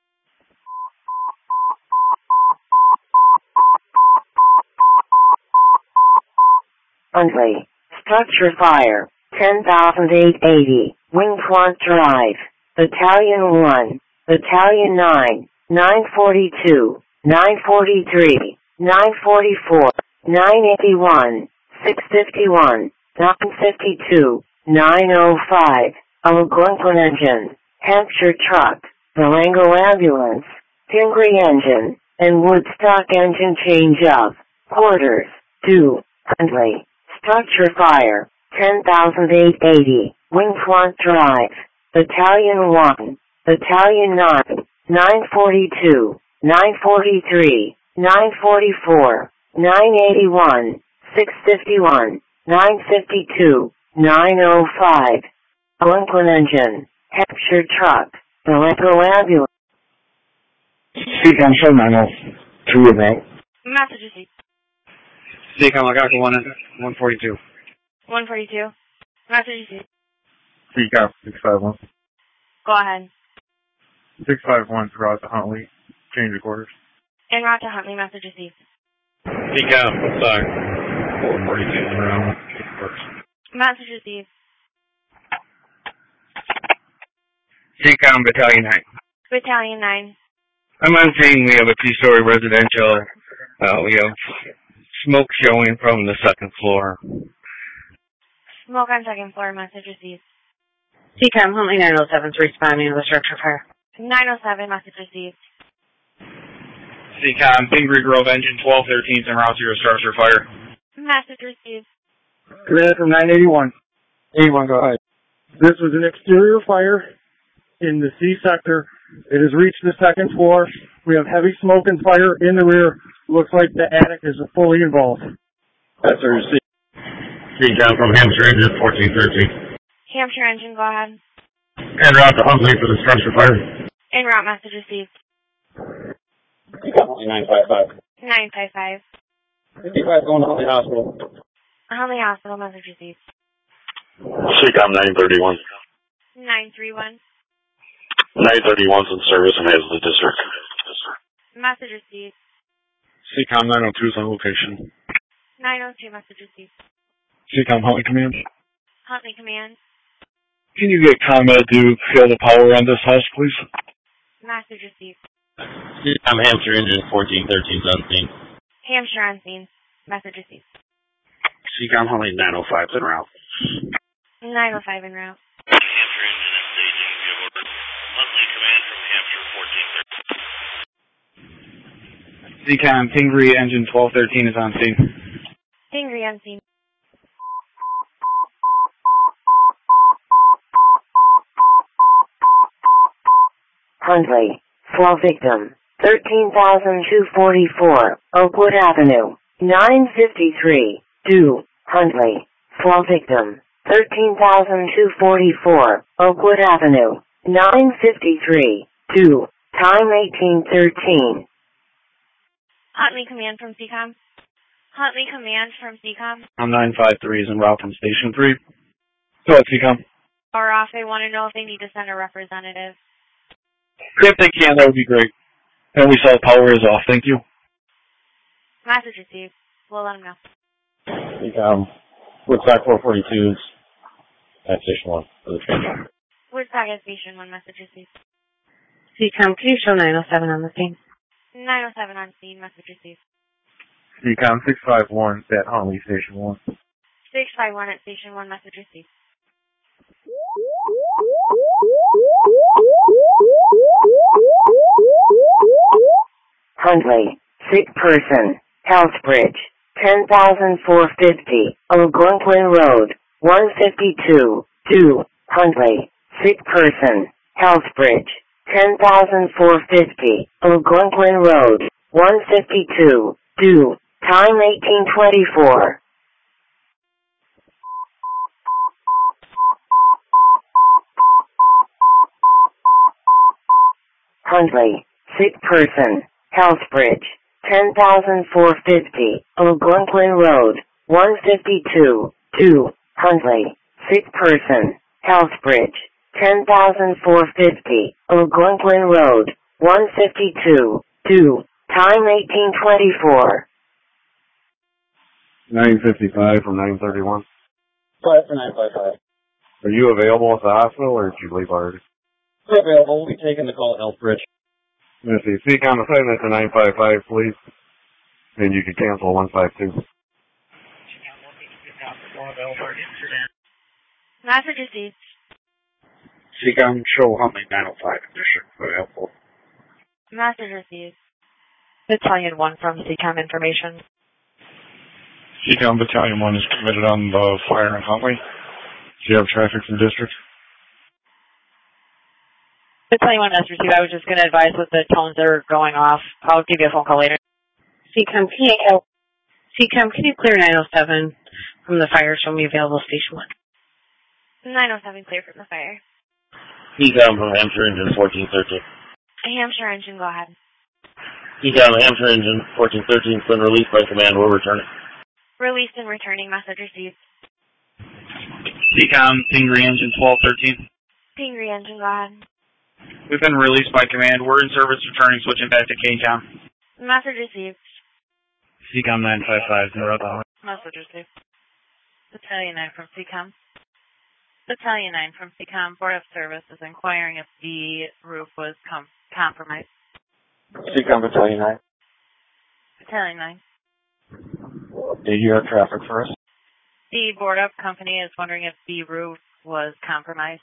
A: Huntley, structure fire, 10,880, Wingplant Drive, Battalion 1, Battalion 9, 942, 943, 944, 981, 651, 952, 905, Algonquin Engine, Hampshire Truck, Marengo Ambulance, Pingree Engine, and Woodstock Engine change of quarters, 2, Huntley, structure fire, 10,880, Wingplant Drive, Battalion 1, Battalion 9, 942, 943, 944, 981, 651, 952, 905, Algonquin Engine, Hampshire Truck, Marengo Ambulance.
J: Seacom 790, 2 of that.
L: Message received.
E: Seacom Algonquin 142.
L: 142. Message received.
O: Seacom 651.
L: Go ahead.
O: 651 throughout the Huntley, change of quarters.
L: En route to Huntley, message received.
E: CCOM, sorry. 442 en route.
L: Message received.
E: CCOM Battalion 9.
L: Battalion 9.
E: I'm on scene. We have a two-story residential. We have smoke showing from the second floor.
L: Smoke on second floor, message received.
P: CCOM Huntley 907 responding to the structure fire.
L: 907, message received.
N: CCOM Pingree Grove engine 1213 en route to your structure fire.
L: Message received.
Q: Command from 981. 81, go ahead. This was an exterior fire in the C sector. It has reached the second floor. We have heavy smoke and fire in the rear. Looks like the attic is fully involved.
O: That's a receipt. CCOM from Hampshire engine 1413.
L: Hampshire engine, go ahead.
O: En route to Huntley for the structure fire.
L: En route, message received.
O: 955.
L: 955.
O: 55 going to Huntley Hospital.
L: Huntley Hospital, message received.
O: CCOM 931.
L: 931.
O: 931's in service in Hazlet District.
L: Message received.
J: CCOM 902 is on location.
L: 902, message received.
J: CCOM Huntley Command.
L: Huntley Command.
J: Can you get ComEd to fill the power on this house, please?
L: Message received.
O: CCOM Hampshire engine 1413 is on scene.
L: Hampshire on scene. Message received.
O: CCOM Huntley 905 en route.
L: 905 en route.
E: CCOM Pingree engine 1213 is on scene.
L: Pingree on scene.
A: Huntley, fall victim, 13,244, Oakwood Avenue, 953, due, Huntley, fall victim, 13,244, Oakwood Avenue, 953, due, time 1813.
L: Huntley Command from CCOM. Huntley Command from CCOM.
E: I'm 953 is en route from Station 3. Go ahead, CCOM.
L: Or off, they want to know if they need to send a representative.
J: If they can, that would be great. And we saw the power is off. Thank you.
L: Message received. We'll let them know.
M: CCOM Woodstock 442s at Station 1 for the train.
L: Woodstock at Station 1, message received.
P: CCOM, can you show 907 on the scene?
L: 907 on scene, message received.
B: CCOM 651 at Huntley Station 1.
L: 651 at Station 1, message received.
A: Huntley, sick person, Healthbridge, 10,450, Algonquin Road, 152, 2, Huntley, sick person, Healthbridge, 10,450, Algonquin Road, 152, 2, time 1824. Huntley, sick person, Healthbridge, 10,450, Algonquin Road, 152, 2, Huntley, sick person, Healthbridge, 10,450, Algonquin Road, 152, 2, time 1824.
B: 955 from 931.
F: 5 for 955.
B: Are you available at the hospital or did you leave already?
F: We're available. We'll be taking the call at Healthbridge.
B: Let's see. CCOM assignment to 955, please. And you can cancel 152.
L: Message received.
E: CCOM show Huntley 905 District available.
L: Message received.
P: Battalion 1 from CCOM information.
J: CCOM Battalion 1 is committed on the fire in Huntley. Do you have traffic from district?
P: Battalion 1 has received. I was just going to advise that the tones are going off. I'll give you a phone call later. CCOM, can you clear 907 from the fire? Show me available Station 1.
L: 907 clear from the fire.
O: CCOM from Hampshire engine 1413.
L: Hampshire engine, go ahead.
O: CCOM Hampshire engine 1413 has been released by command. We're returning.
L: Released and returning. Message received.
E: CCOM Pingree engine 1213.
L: Pingree engine, go ahead.
N: We've been released by command. We're in service returning, switching back to K-Town.
C: Message received.
E: CCOM 955 is in route to
C: Message received. Battalion 9 from CCOM. Battalion 9 from CCOM. Board of Service is inquiring if the roof was compromised.
M: CCOM Battalion 9.
C: Battalion 9.
M: Did you have traffic for us?
C: The Board of Company is wondering if the roof was compromised.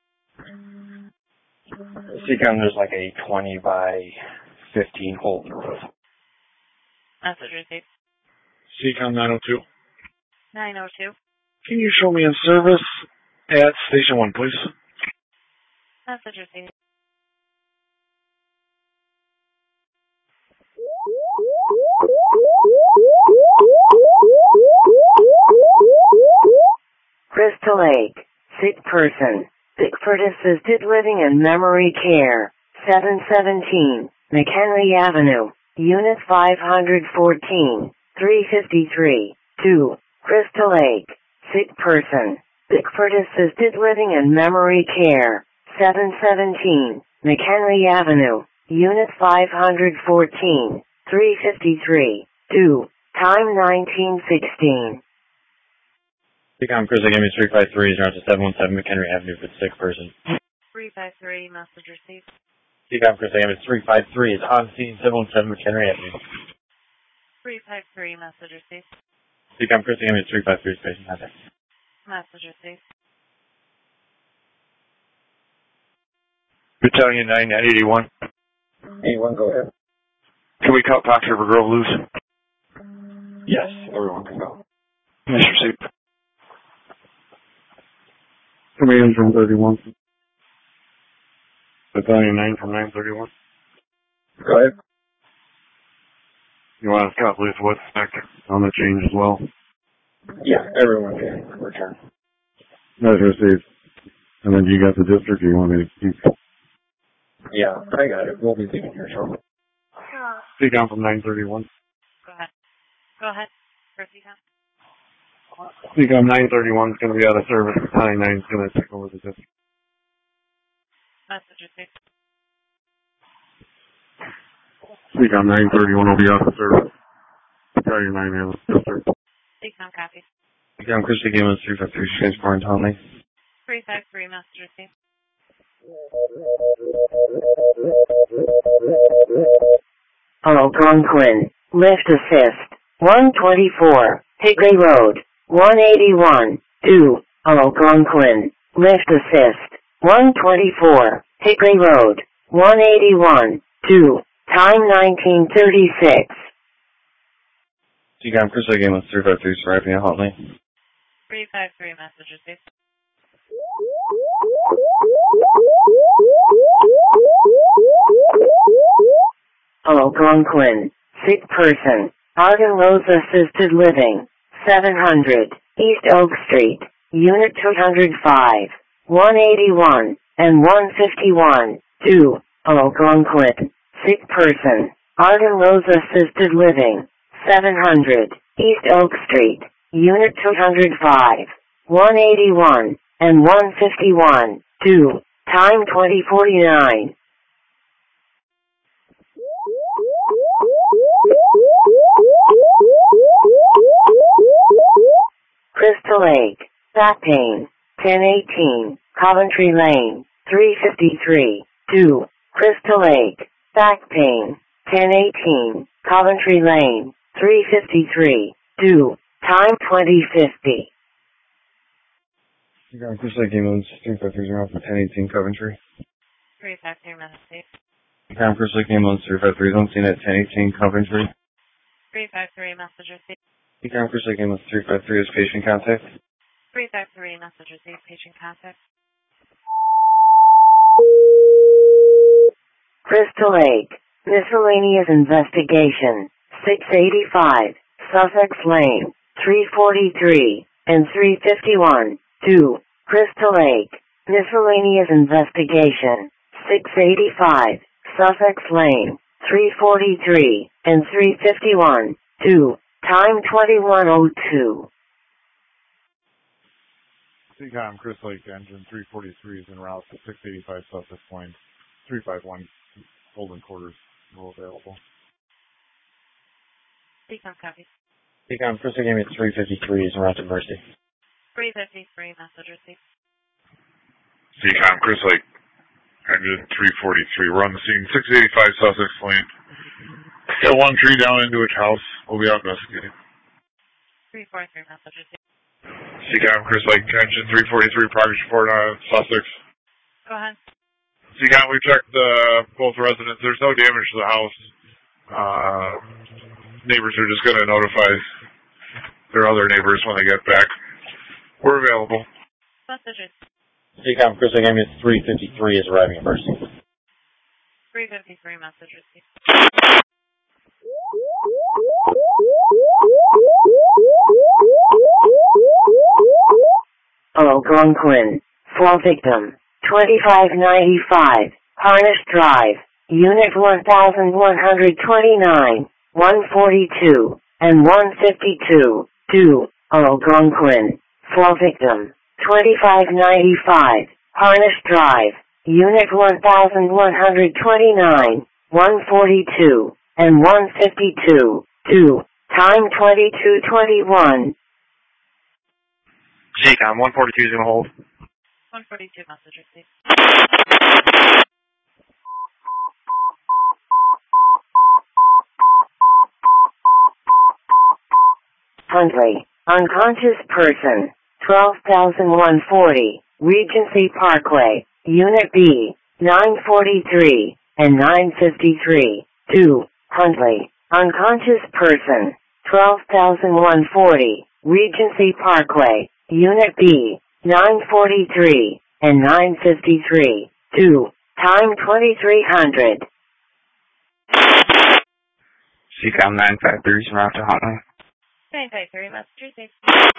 M: CCOM, there's like a 20 by 15 hole in the roof.
C: Message received.
O: CCOM 902.
C: 902.
G: Can you show me in service at Station 1, please?
C: Message received.
A: Crystal Lake. Sick person. Bickford Assisted Living and Memory Care. 717 McHenry Avenue. Unit 514. 353. 2. Crystal Lake. Sick person. Bickford Assisted Living and Memory Care. 717 McHenry Avenue. Unit 514. 353. 2. Time 1916.
M: CCOM Crystal Game is 353 is around to 717 McHenry Avenue for the sick person.
C: 353. Message received.
M: CCOM Crystal Game is 353 is on scene 717 McHenry Avenue.
C: 353. Message received.
M: CCOM Crystal Game is 353 is patient contact.
C: Message received.
O: Battalion 9 at 81.
M: 81, go ahead.
O: Can we cut Fox River Grove loose?
M: Yes, everyone can go.
O: Message received.
Q: Command from 31.
J: Battalion 9 from 931.
M: Go ahead.
J: You want to scout loose what's back on the change as well?
M: Yeah, everyone can return.
J: Message received. And then you got the district you want me to keep?
M: Yeah, I got it. We'll be leaving here shortly.
J: CCOM from 931.
C: Go ahead. Go ahead. For CCOM.
J: CCOM 931 is going to be out of service. Battalion 9 is going to take over the district.
C: Message received.
J: CCOM 931 will be out of service. Battalion 9 has the district.
C: CCOM copy.
M: CCOM Crystal Game is 353 transport Huntley.
C: 353. Message received.
A: Algonquin. Lift assist. 124. Hickory Road. 181. 2. Algonquin. Lift assist. 124. Hickory Road. 181. 2. Time 1936.
M: CCOM Crystal Game is 353 arriving at Huntley.
C: 353. Message received.
A: Algonquin. Sick person. Arden Rose Assisted Living. 700. East Oak Street. Unit 205. 181 and 151. 2. Algonquin. Sick person. Arden Rose Assisted Living. 700. East Oak Street. Unit 205. 181 and 151. 2. Time 2049. Crystal Lake. Back pain. 1018. Coventry Lane. 353. 2. Crystal Lake. Back pain. 1018. Coventry Lane. 353. 2. Time 2050.
M: CCOM Crystal Game is 353 around for 1018 Coventry.
C: 353. Message received.
M: CCOM Crystal Game is 353 on scene at 1018 Coventry.
C: 353. Message received.
M: CCOM Crystal Game is 353 is patient contact.
C: 353. Message received. Patient contact.
A: Crystal Lake. Miscellaneous investigation. 685. Sussex Lane. 343 and 351. 2. Crystal Lake. Miscellaneous investigation. 685. Sussex Lane. 343 and 351. 2. Time 2102.
O: CCOM Crystal Lake engine 343 is en route to 685 Sussex Lane. 351 holding quarters are available.
C: CCOM copies.
F: CCOM Crystal Game at 353 is en route to Mercy.
C: 353, message received.
O: CCOM Chris Lake, engine 343. We're on the scene, 685 Sussex Lane. Got one tree down into its house. We'll be out investigating.
C: 343, message received.
O: CCOM Chris Lake, engine 343, progress report on Sussex.
C: Go ahead.
O: CCOM, we checked both residents. There's no damage to the house. Neighbors are just going to notify their other neighbors when they get back. We're available.
C: Message received.
M: CCOM Crystal Game at 353 is arriving at Mercy.
C: 353, message received.
A: Algonquin. Fall victim. 2595. Harness Drive. Unit 1129, 142, and 152. 2. Algonquin. Fall victim. 2595. Harness Drive. Unit 1129, 142, and 152. 2. Time 2221.
N: CCOM 142 is going to hold.
C: 142, message received.
A: Huntley. Unconscious person. 12,140. Regency Parkway. Unit B. 943 and 953. 2. Huntley. Unconscious person. 12,140. Regency Parkway. Unit B. 943 and 953. 2. Time 2300.
H: CCOM 953 is en route to Huntley.
C: 953, message received.